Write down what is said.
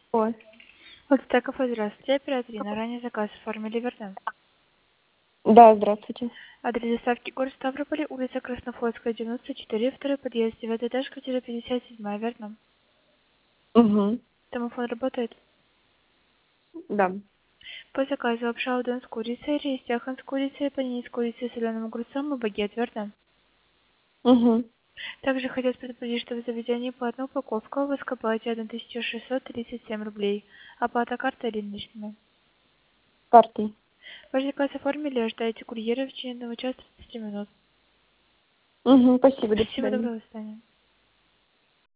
Ой. Вот Стеков, здравствуйте, оператор Ирина. Ранее заказ оформили, верно? Да, здравствуйте. Адрес доставки город Ставрополь, улица Краснофлотская, 94, второй подъезд, 9 этаж, квартира 57, верно? Угу. Домофон работает. Да. По заказу лапша удон с курицей, рис яхан с курицей, панини с курицей, соленым огурцом и багет, верно? Угу. Также хотелось предупредить, что в заведении платная упаковка, вы скопаете 1637 рублей. Оплата картой или наличными. Картой. Ваш заказ оформили, ожидаете курьера в течение 1 часа 30 минут. Угу. Спасибо, до Всего свидания. доброго, до свидания.